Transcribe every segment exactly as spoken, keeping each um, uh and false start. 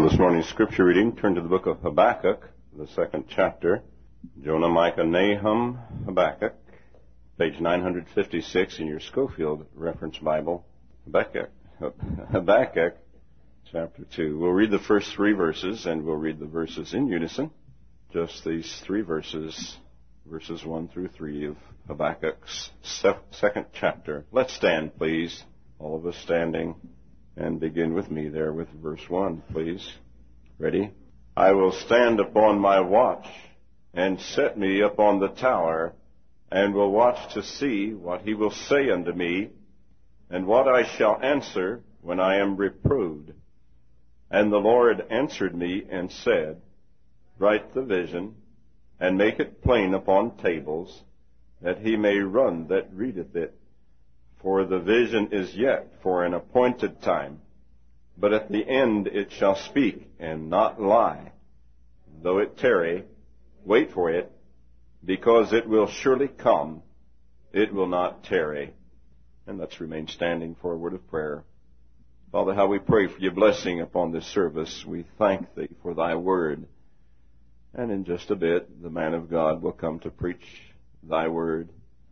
For this morning's scripture reading, turn to the book of Habakkuk, the second chapter. Jonah, Micah, Nahum, Habakkuk, page nine fifty-six in your Schofield Reference Bible. Habakkuk, Habakkuk, chapter two. We'll read the first three verses, and we'll read the verses in unison. Just these three verses, verses one through three of Habakkuk's second chapter. Let's stand, please. All of us standing. And begin with me there with verse one, please. Ready? I will stand upon my watch, and set me upon the tower, and will watch to see what he will say unto me, and what I shall answer when I am reproved. And the Lord answered me and said, Write the vision, and make it plain upon tables, that he may run that readeth it. For the vision is yet for an appointed time, but at the end it shall speak and not lie. Though it tarry, wait for it, because it will surely come, it will not tarry. And let's remain standing for a word of prayer. Father, how we pray for your blessing upon this service. We thank thee for thy word. And in just a bit, the man of God will come to preach thy word.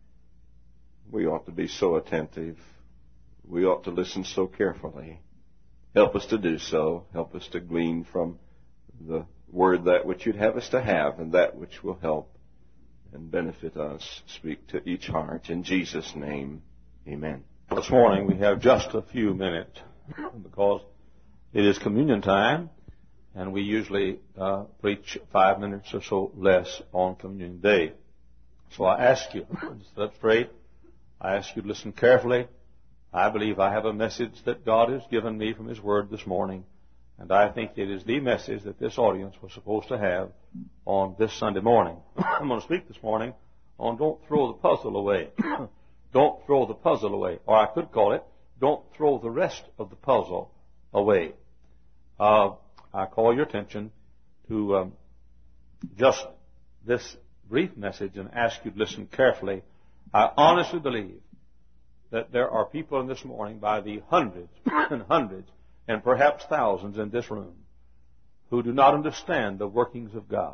We ought to be so attentive. We ought to listen so carefully. Help us to do so. Help us to glean from the word that which you'd have us to have, and that which will help and benefit us. Speak to each heart. In Jesus' name, amen. This morning we have just a few minutes because it is communion time, and we usually uh, preach five minutes or so less on communion day. So I ask you, sit straight. I ask you to listen carefully. I believe I have a message that God has given me from His Word this morning, and I think it is the message that this audience was supposed to have on this Sunday morning. I'm going to speak this morning on don't throw the puzzle away. Don't throw the puzzle away. Or I could call it, don't throw the rest of the puzzle away. Uh, I call your attention to um, just this brief message and ask you to listen carefully. I honestly believe that there are people in this morning by the hundreds and hundreds and perhaps thousands in this room who do not understand the workings of God.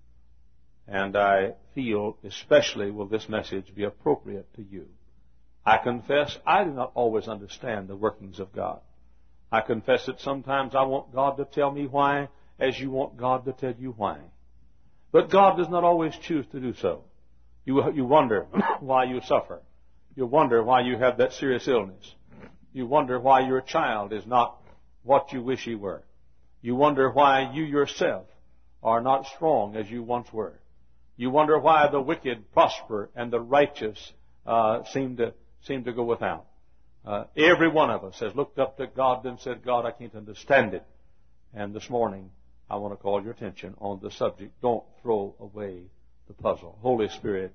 And I feel especially will this message be appropriate to you. I confess I do not always understand the workings of God. I confess that sometimes I want God to tell me why as you want God to tell you why. But God does not always choose to do so. You, you wonder why you suffer. You wonder why you have that serious illness. You wonder why your child is not what you wish he were. You wonder why you yourself are not strong as you once were. You wonder why the wicked prosper and the righteous uh, seem to seem to go without. Uh, every one of us has looked up to God and said, God, I can't understand it. And this morning, I want to call your attention on the subject, don't throw away the puzzle. Holy Spirit,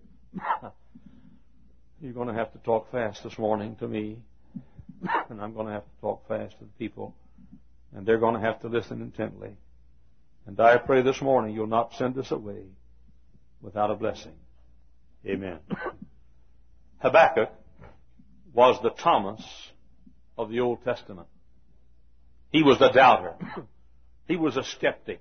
you're going to have to talk fast this morning to me, and I'm going to have to talk fast to the people, and they're going to have to listen intently. And I pray this morning you'll not send us away without a blessing. Amen. Habakkuk was the Thomas of the Old Testament. He was a doubter. He was a skeptic.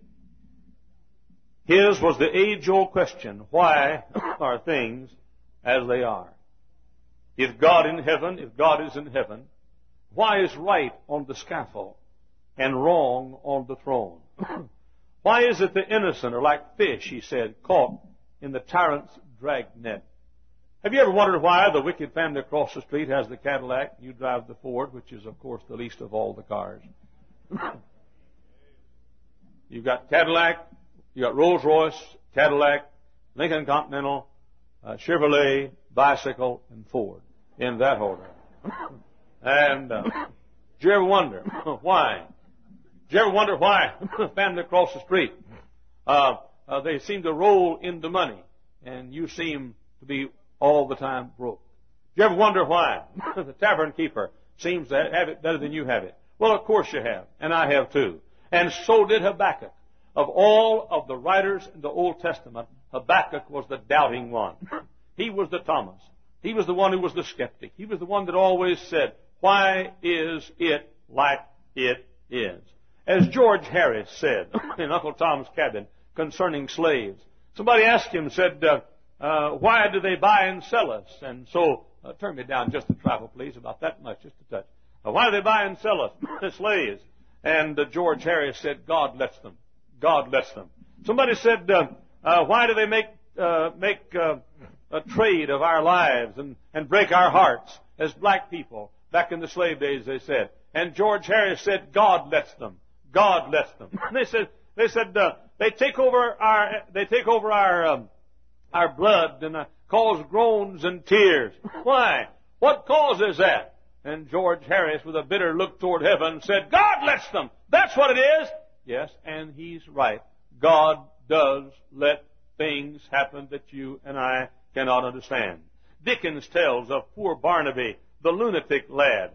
His was the age-old question, why are things as they are? If God in heaven, if God is in heaven, why is right on the scaffold and wrong on the throne? Why is it the innocent are like fish, he said, caught in the tyrant's dragnet? Have you ever wondered why the wicked family across the street has the Cadillac, you drive the Ford, which is, of course, the least of all the cars? You've got Cadillac, you got Rolls-Royce, Cadillac, Lincoln Continental, uh, Chevrolet, bicycle, and Ford, in that order. And uh, did you ever wonder why? Did you ever wonder why the family across the street, uh, uh, they seem to roll into money, and you seem to be all the time broke? Did you ever wonder why the tavern keeper seems to have it better than you have it? Well, of course you have, and I have too. And so did Habakkuk. Of all of the writers in the Old Testament, Habakkuk was the doubting one. He was the Thomas. He was the one who was the skeptic. He was the one that always said, why is it like it is? as George Harris said in Uncle Tom's Cabin concerning slaves. Somebody asked him, said, uh, uh, why do they buy and sell us? And so, uh, turn me down just a trifle, please, about that much, just a touch. Uh, why do they buy and sell us, the slaves? And uh, George Harris said, God lets them. God lets them. Somebody said, uh, uh, why do they make uh, make uh, a trade of our lives and, and break our hearts as black people? Back in the slave days, they said. And George Harris said, God lets them. God lets them. they said, they said, uh, they take over our, they take over our, um, our blood and uh, cause groans and tears. Why? What causes that? And George Harris, with a bitter look toward heaven, said, God lets them. That's what it is. Yes, and he's right. God does let things happen that you and I cannot understand. Dickens tells of poor Barnaby, the lunatic lad.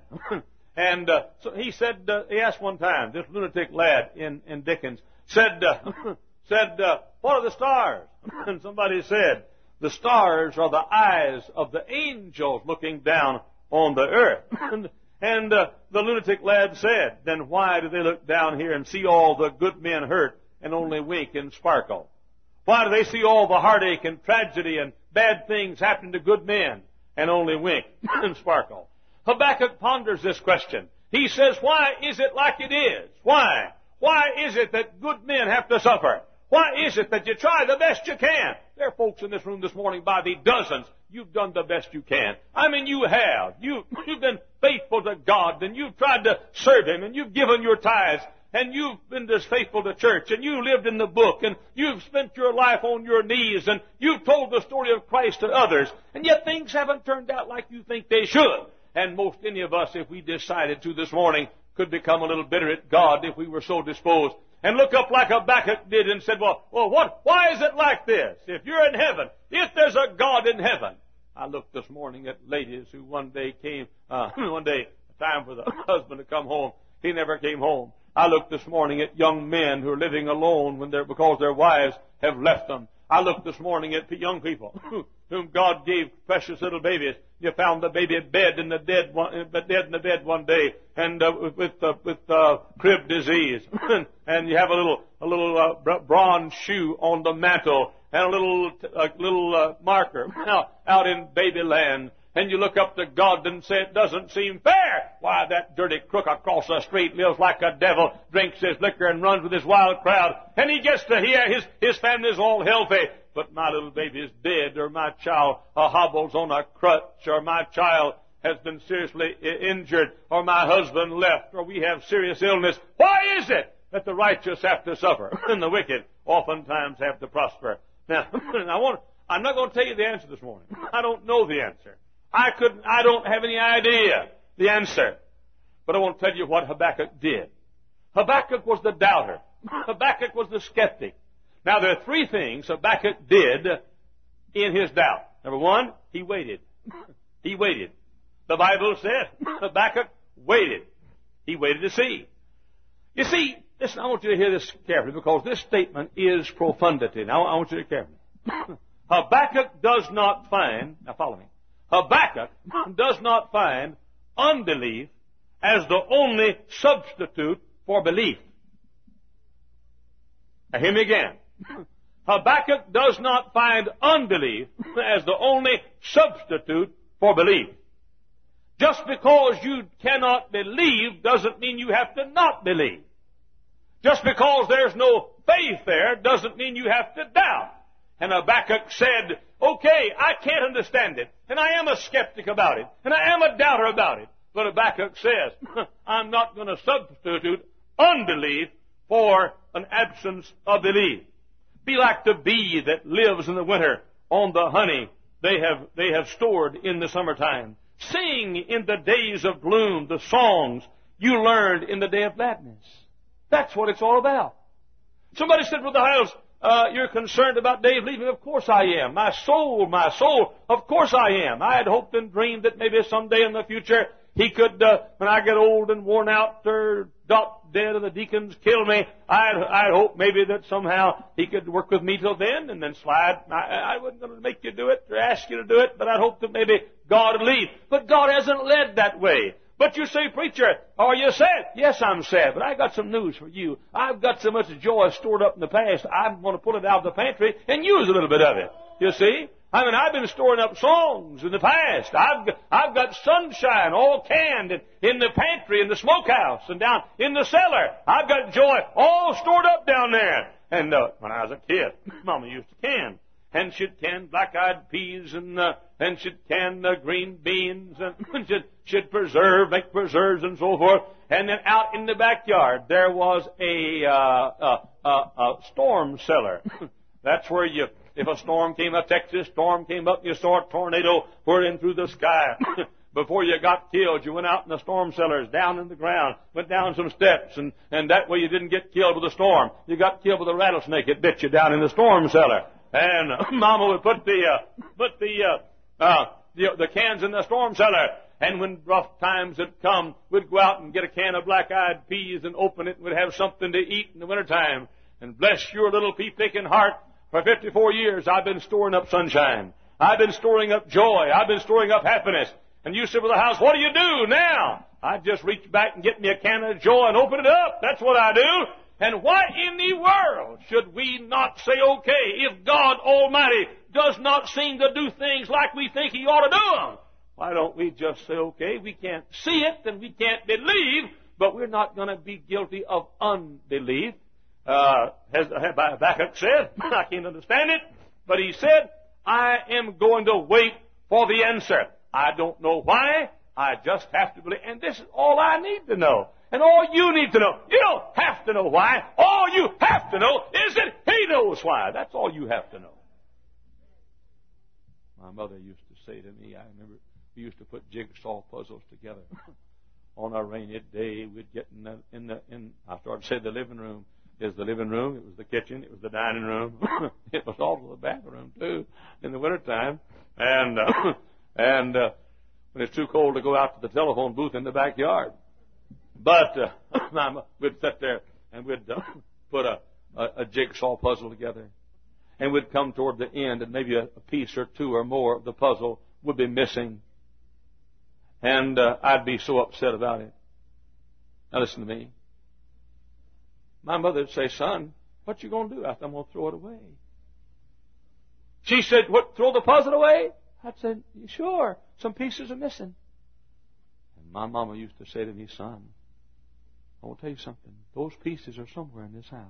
and uh, so he said, uh, he asked one time, this lunatic lad in, in Dickens, said, uh, said, uh, what are the stars? And somebody said, the stars are the eyes of the angels looking down on the earth. and and uh, the lunatic lad said, then why do they look down here and see all the good men hurt and only wink and sparkle? Why do they see all the heartache and tragedy and bad things happen to good men and only wink and sparkle? Habakkuk ponders this question. He says, why is it like it is? Why? Why is it that good men have to suffer? Why is it that you try the best you can? There are folks in this room this morning by the dozens. You've done the best you can. I mean, you have. You, you've been faithful to God, and you've tried to serve Him, and you've given your tithes, and you've been just faithful to church, and you lived in the book, and you've spent your life on your knees, and you've told the story of Christ to others, and yet things haven't turned out like you think they should. And most any of us, if we decided to this morning, could become a little bitter at God if we were so disposed, and look up like Habakkuk did and said, well, well, what, why is it like this? If you're in heaven, if there's a God in heaven. I looked this morning at ladies who one day came, uh, one day, time for the husband to come home. He never came home. I looked this morning at young men who are living alone when they're, because their wives have left them. I looked this morning at young people whom God gave precious little babies. You found the baby dead in the dead one, dead in the bed one day, and uh, with uh, with uh, crib disease, and you have a little a little uh, bronze shoe on the mantle, and a little a little uh, marker out out in babyland. And you look up to God and say, it doesn't seem fair. Why, that dirty crook across the street lives like a devil, drinks his liquor and runs with his wild crowd, and he gets to hear his, his family's all healthy. But my little baby is dead, or my child uh, hobbles on a crutch, or my child has been seriously injured, or my husband left, or we have serious illness. Why is it that the righteous have to suffer and the wicked oftentimes have to prosper? Now, I want, I'm not going to tell you the answer this morning. I don't know the answer. I couldn't, I don't have any idea the answer. But I want to tell you what Habakkuk did. Habakkuk was the doubter. Habakkuk was the skeptic. Now there are three things Habakkuk did in his doubt. Number one, he waited. He waited. The Bible said Habakkuk waited. He waited to see. You see, listen, I want you to hear this carefully because this statement is profundity. Now I want you to hear carefully. Habakkuk does not find, now follow me. Habakkuk does not find unbelief as the only substitute for belief. Now hear me again. Habakkuk does not find unbelief as the only substitute for belief. Just because you cannot believe doesn't mean you have to not believe. Just because there's no faith there doesn't mean you have to doubt. And Habakkuk said, okay, I can't understand it, and I am a skeptic about it, and I am a doubter about it. But Habakkuk says, I'm not going to substitute unbelief for an absence of belief. Be like the bee that lives in the winter on the honey they have, they have stored in the summertime. Sing in the days of gloom the songs you learned in the day of gladness. That's what it's all about. Somebody said, Brother Hiles, Uh, you're concerned about Dave leaving? Of course I am. My soul, my soul, of course I am. I had hoped and dreamed that maybe someday in the future he could, uh, when I get old and worn out or drop dead or the deacons kill me, I'd, I'd hope maybe that somehow he could work with me till then and then slide. I, I wasn't going to make you do it or ask you to do it, but I'd hope that maybe God would lead. But God hasn't led that way. But you say, preacher, are you sad? Yes, I'm sad, but I got some news for you. I've got so much joy stored up in the past, I'm going to pull it out of the pantry and use a little bit of it. You see? I mean, I've been storing up songs in the past. I've got, I've got sunshine all canned in, in the pantry, in the smokehouse, and down in the cellar. I've got joy all stored up down there. And uh, when I was a kid, Mama used to can. And she'd can black-eyed peas, and uh, and she'd can uh, green beans, and she'd, she'd preserve, make preserves, and so forth. And then out in the backyard, there was a, uh, a, a, a storm cellar. That's where you, if a storm came, a Texas storm came up, you saw a tornado pour in through the sky. Before you got killed, you went out in the storm cellars, down in the ground, went down some steps, and, and that way you didn't get killed with a storm. You got killed with a rattlesnake. It bit you down in the storm cellar. And uh, Mama would put the uh, put the, uh, uh, the the cans in the storm cellar. And when rough times had come, we'd go out and get a can of black-eyed peas and open it, and we'd have something to eat in the wintertime. And bless your little pea-picking heart, for fifty-four years I've been storing up sunshine. I've been storing up joy. I've been storing up happiness. And you sit with the house, what do you do now? I just reach back and get me a can of joy and open it up. That's what I do. And why in the world should we not say okay if God Almighty does not seem to do things like we think He ought to do them? Why don't we just say okay? We can't see it and we can't believe, but we're not going to be guilty of unbelief. Uh, as Habakkuk said, I can't understand it, but he said, I am going to wait for the answer. I don't know why. I just have to believe. And this is all I need to know. And all you need to know. You don't have to know why. All you have to know is that He knows why. That's all you have to know. My mother used to say to me, I remember we used to put jigsaw puzzles together. On a rainy day, we'd get in the, in the, in, I started to say the living room. Is the living room, it was the kitchen, it was the dining room, it was also the bathroom too, in the wintertime. And, uh, and, uh, when it's too cold to go out to the telephone booth in the backyard. But uh, we'd sit there and we'd uh, put a, a, a jigsaw puzzle together. And we'd come toward the end and maybe a, a piece or two or more of the puzzle would be missing. And uh, I'd be so upset about it. Now listen to me. My mother would say, son, what you going to do? I said, I'm going to throw it away. She said, what, throw the puzzle away? I said, sure, some pieces are missing. And my mama used to say to me, son, I want to tell you something. Those pieces are somewhere in this house.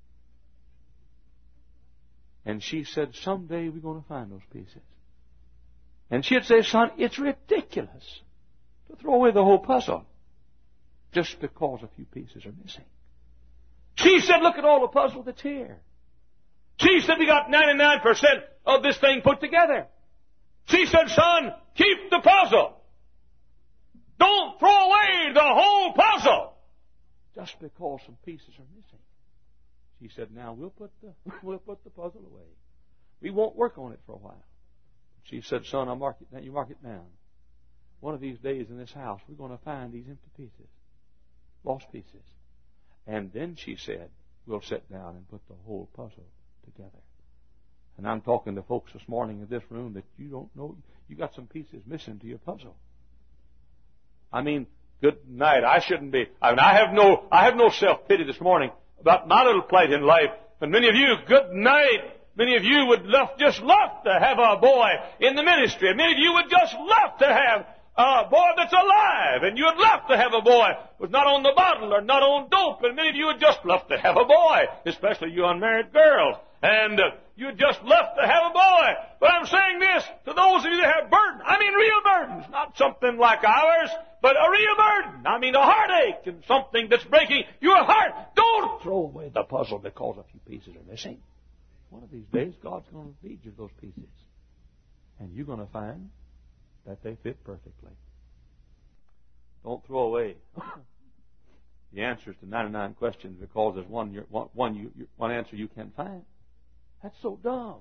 And she said, someday we're going to find those pieces. And she'd say, son, it's ridiculous to throw away the whole puzzle just because a few pieces are missing. She said, look at all the puzzle that's here. She said, we got ninety-nine percent of this thing put together. She said, son, keep the puzzle. Don't throw away the whole puzzle just because some pieces are missing. She said, now we'll put the, we'll put the puzzle away. We won't work on it for a while. She said, son, I'll mark it down. You mark it down. One of these days in this house, we're going to find these empty pieces, lost pieces. And then she said, we'll sit down and put the whole puzzle together. And I'm talking to folks this morning in this room that you don't know, you got some pieces missing to your puzzle. I mean, good night. I shouldn't be, I mean, I have no, I have no self-pity this morning about my little plight in life. And many of you, good night. Many of you would love, just love to have a boy in the ministry. And many of you would just love to have a boy that's alive. And you'd love to have a boy who's not on the bottle or not on dope. And many of you would just love to have a boy, especially you unmarried girls. And uh, you'd just love to have a boy. But I'm saying this to those of you that have burden. I mean real burdens, not something like ours, but a real burden. I mean a heartache and something that's breaking your heart. Don't throw away the puzzle because a few pieces are missing. One of these days, God's going to feed you those pieces. And you're going to find that they fit perfectly. Don't throw away the answers to ninety-nine questions because there's one, one, one, you, one answer you can't find. That's so dumb.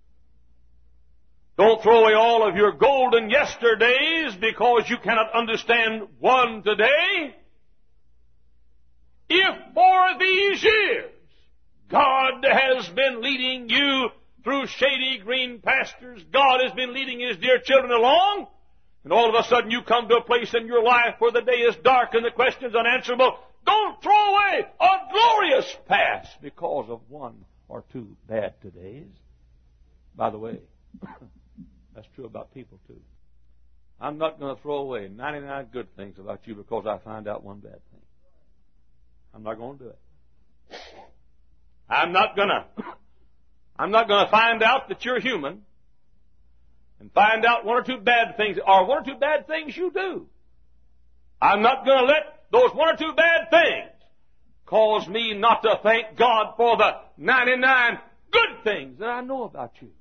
Don't throw away all of your golden yesterdays because you cannot understand one today. If for these years God has been leading you through shady green pastures, God has been leading His dear children along, and all of a sudden you come to a place in your life where the day is dark and the question's unanswerable, don't throw away a glorious past because of one or two bad todays. By the way, that's true about people too. I'm not going to throw away ninety-nine good things about you because I find out one bad thing. I'm not going to do it. I'm not going to. I'm not going to find out that you're human and find out one or two bad things, or one or two bad things you do. I'm not going to let those one or two bad things cause me not to thank God for the ninety-nine good things that I know about you.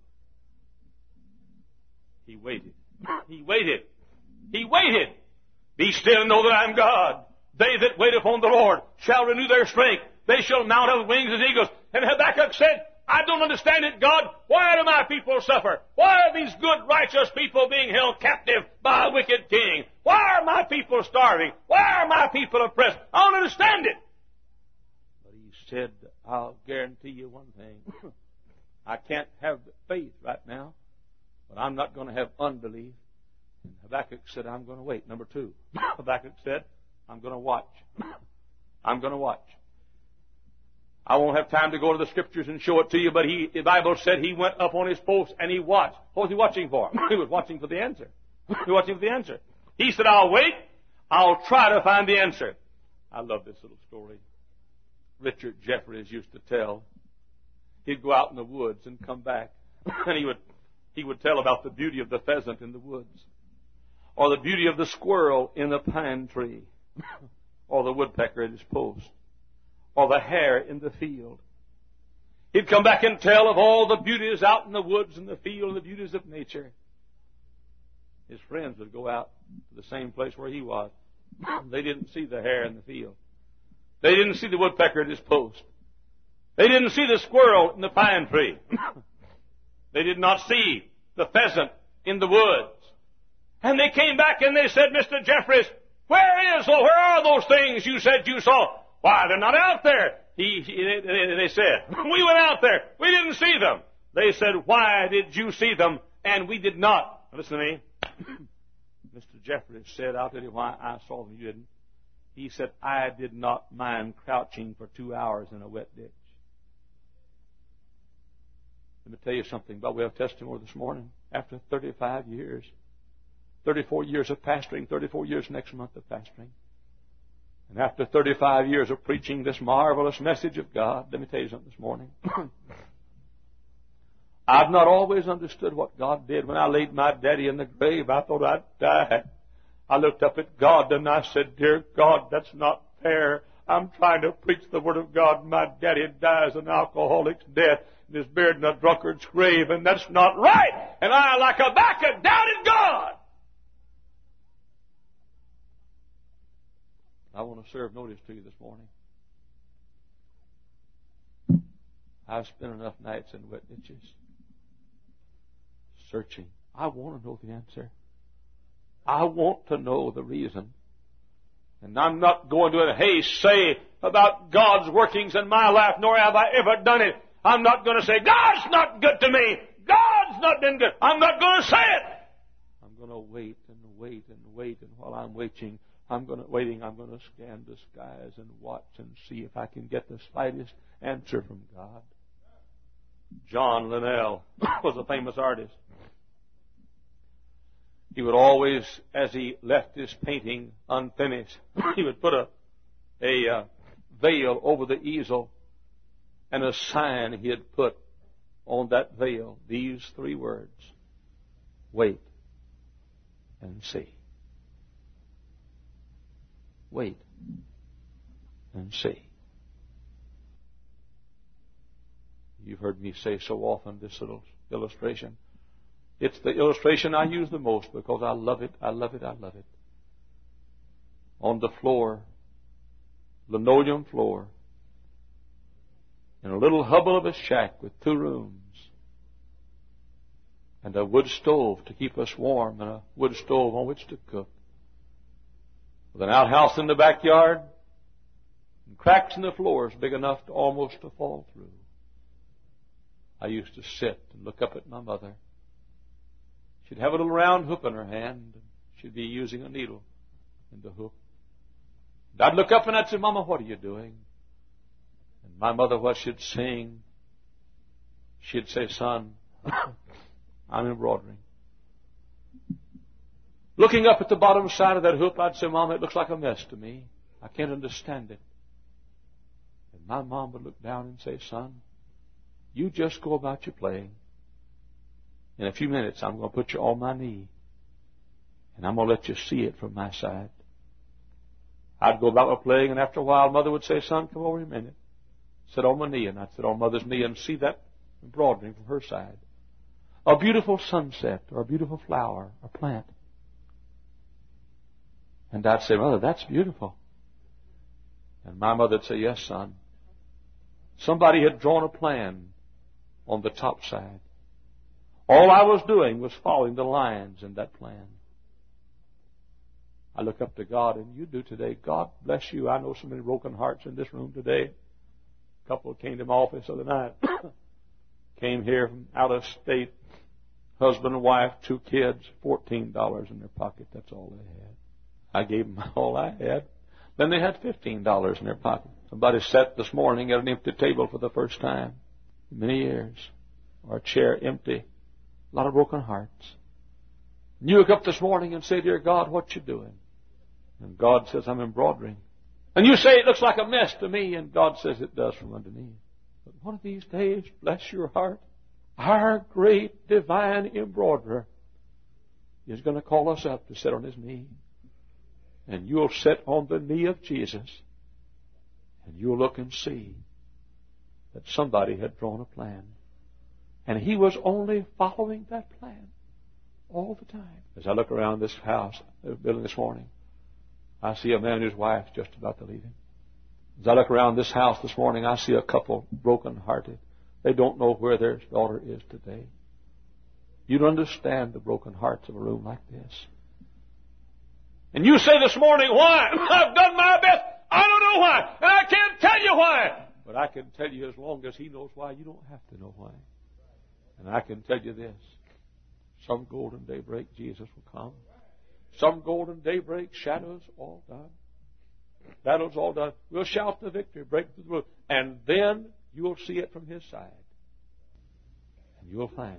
He waited. He waited. He waited. Be still and know that I am God. They that wait upon the Lord shall renew their strength. They shall mount up with wings as eagles. And Habakkuk said, I don't understand it, God. Why do my people suffer? Why are these good, righteous people being held captive by a wicked king? Why are my people starving? Why are my people oppressed? I don't understand it. But he said, I'll guarantee you one thing. I can't have faith right now, but I'm not going to have unbelief. And Habakkuk said, I'm going to wait. Number two, Habakkuk said, I'm going to watch. I'm going to watch. I won't have time to go to the Scriptures and show it to you, but he, the Bible said he went up on his post and he watched. What was he watching for? He was watching for the answer. He was watching for the answer. He said, I'll wait. I'll try to find the answer. I love this little story. Richard Jeffries used to tell. He'd go out in the woods and come back, and he would, he would tell about the beauty of the pheasant in the woods, or the beauty of the squirrel in the pine tree, or the woodpecker at his post, or the hare in the field. He'd come back and tell of all the beauties out in the woods and the field, the beauties of nature. His friends would go out to the same place where he was. They didn't see the hare in the field. They didn't see the woodpecker at his post. They didn't see the squirrel in the pine tree. They did not see the pheasant in the woods. And they came back and they said, Mister Jeffries, where is, where are those things you said you saw? Why, they're not out there. He, he, they said, we went out there. We didn't see them. They said, why did you see them and we did not? Listen to me. Mister Jeffries said, I'll tell you why I saw them, you didn't. He said, I did not mind crouching for two hours in a wet ditch. Let me tell you something by way of testimony this morning. After thirty-five years, thirty-four years of pastoring, thirty-four years next month of pastoring, and after thirty-five years of preaching this marvelous message of God, let me tell you something this morning. I've not always understood what God did. When I laid my daddy in the grave, I thought I'd die. I looked up at God and I said, Dear God, that's not fair. I'm trying to preach the Word of God. My daddy dies an alcoholic's death and is buried in a drunkard's grave, and that's not right. And I, like Habakkuk, doubted God. I want to serve notice to you this morning. I've spent enough nights in wet ditches searching. I want to know the answer. I want to know the reason. And I'm not going to a hey say about God's workings in my life, nor have I ever done it. I'm not going to say, God's not good to me. God's not been good. I'm not going to say it. I'm going to wait and wait and wait. And while I'm waiting, I'm going to, waiting, I'm going to scan the skies and watch and see if I can get the slightest answer from God. John Linnell was a famous artist. He would always, as he left his painting unfinished, he would put a, a uh, veil over the easel, and a sign he had put on that veil, these three words: wait and see. Wait and see. You've heard me say so often this little illustration. It's the illustration I use the most because I love it, I love it, I love it. On the floor, linoleum floor, in a little hovel of a shack with two rooms, and a wood stove to keep us warm, and a wood stove on which to cook, with an outhouse in the backyard, and cracks in the floors big enough to almost to fall through. I used to sit and look up at my mother. She'd have a little round hoop in her hand. She'd be using a needle in the hook. And I'd look up and I'd say, Mama, what are you doing? And my mother, what she'd sing, she'd say, son, I'm embroidering. Looking up at the bottom side of that hoop, I'd say, Mama, it looks like a mess to me. I can't understand it. And my mom would look down and say, son, you just go about your playing. In a few minutes, I'm going to put you on my knee, and I'm going to let you see it from my side. I'd go about my playing, and after a while, Mother would say, son, come over a minute. Sit on my knee, and I'd sit on Mother's knee and see that embroidering from her side. A beautiful sunset, or a beautiful flower, or plant. And I'd say, Mother, that's beautiful. And my mother would say, yes, son. Somebody had drawn a plan on the top side. All I was doing was following the lines in that plan. I look up to God, and you do today. God bless you. I know so many broken hearts in this room today. A couple came to my office the other night. Came here from out of state. Husband and wife, two kids, fourteen dollars in their pocket. That's all they had. I gave them all I had. Then they had fifteen dollars in their pocket. Somebody sat this morning at an empty table for the first time in many years. Or a chair empty. A lot of broken hearts. And you look up this morning and say, dear God, what you doing? And God says, I'm embroidering. And you say, it looks like a mess to me. And God says, it does from underneath. But one of these days, bless your heart, our great divine embroiderer is going to call us up to sit on His knee. And you'll sit on the knee of Jesus. And you'll look and see that somebody had drawn a plan. And He was only following that plan all the time. As I look around this house, this building this morning, I see a man and his wife just about to leave him. As I look around this house this morning, I see a couple broken-hearted. They don't know where their daughter is today. You don't understand the broken hearts of a room like this. And you say this morning, why? I've done my best. I don't know why. And I can't tell you why. But I can tell you as long as He knows why, you don't have to know why. And I can tell you this. Some golden daybreak, Jesus will come. Some golden daybreak, shadows all done. Battle's all done. We'll shout the victory, break through the roof. And then you'll see it from His side. And you'll find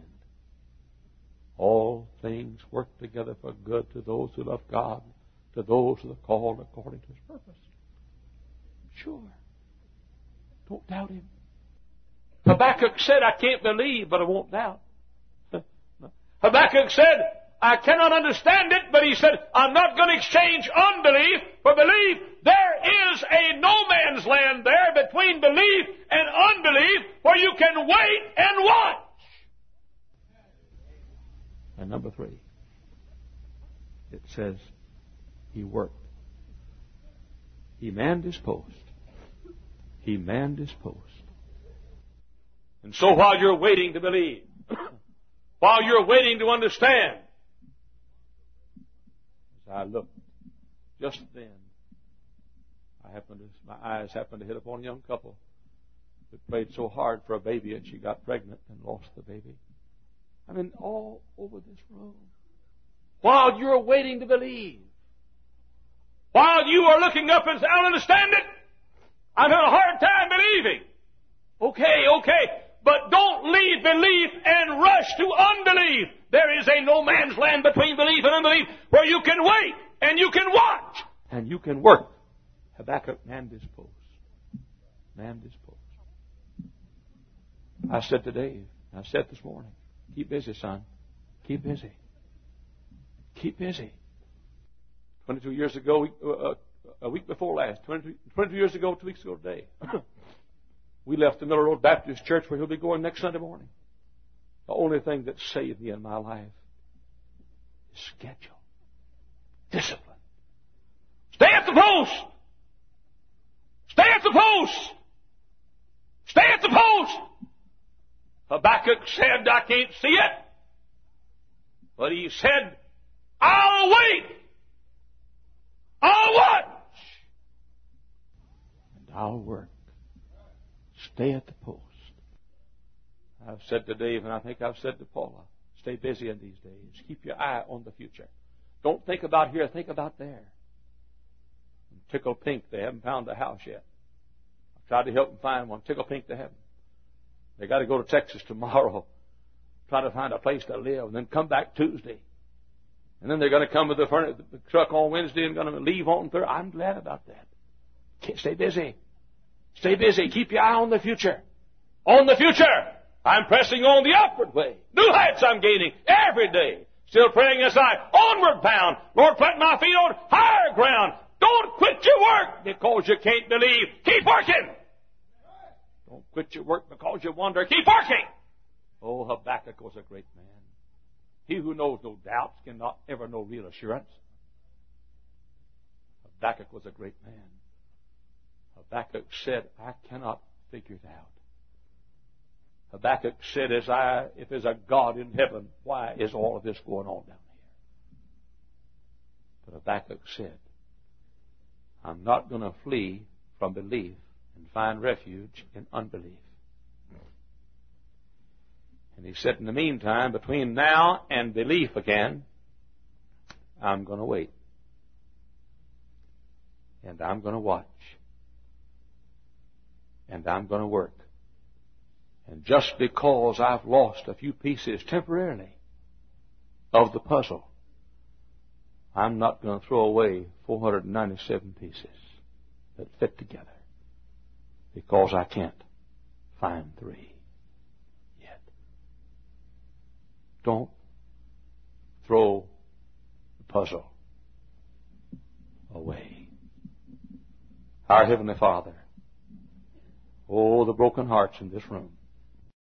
all things work together for good to those who love God, to those who are called according to His purpose. Sure. Don't doubt Him. Habakkuk said, I can't believe, but I won't doubt. Habakkuk said, I cannot understand it, but he said, I'm not going to exchange unbelief for belief. There is a no man's land there between belief and unbelief where you can wait and watch. And number three, it says, He worked. He manned His post. He manned His post. And so while you're waiting to believe, while you're waiting to understand, as I looked just then, I happened to, my eyes happened to hit upon a young couple that prayed so hard for a baby and she got pregnant and lost the baby. I mean, all over this room. While you're waiting to believe, while you are looking up and saying, I don't understand it, I'm having a hard time believing. Okay, okay. But don't leave belief and rush to unbelief. There is a no man's land between belief and unbelief where you can wait and you can watch and you can work. Habakkuk manned his post. Manned his post. I said to Dave, I said this morning, keep busy, son. Keep busy. Keep busy. Twenty-two years ago, uh, a week before last, twenty-two, twenty-two years ago, two weeks ago today, we left the Miller Road Baptist Church where he'll be going next Sunday morning. The only thing that saved me in my life is schedule. Discipline. Stay at the post. Stay at the post. Stay at the post. Habakkuk said, I can't see it. But he said, I'll wait. I'll watch. And I'll work. Stay at the post. I've said to Dave, and I think I've said to Paula, stay busy in these days. Keep your eye on the future. Don't think about here, think about there. Tickle Pink, they haven't found a house yet. I've tried to help them find one. Tickle Pink, they haven't. They got to go to Texas tomorrow, try to find a place to live, and then come back Tuesday. And then they're going to come with the, furniture, the truck on Wednesday and going to leave on Thursday. I'm glad about that. Stay busy. Stay busy. Keep your eye on the future. On the future! I'm pressing on the upward way. New heights I'm gaining every day. Still praying as I onward bound. Lord, plant my feet on higher ground. Don't quit your work because you can't believe. Keep working. Don't quit your work because you wonder. Keep working. Oh, Habakkuk was a great man. He who knows no doubts cannot ever know real assurance. Habakkuk was a great man. Habakkuk said, I cannot figure it out. Habakkuk said, as I, if there's a God in heaven, why is all of this going on down here? But Habakkuk said, I'm not going to flee from belief and find refuge in unbelief. And he said, in the meantime, between now and belief again, I'm going to wait. And I'm going to watch. And I'm going to work. And just because I've lost a few pieces temporarily of the puzzle, I'm not going to throw away four hundred ninety-seven pieces that fit together because I can't find three yet. Don't throw the puzzle away. Our Heavenly Father, oh, the broken hearts in this room.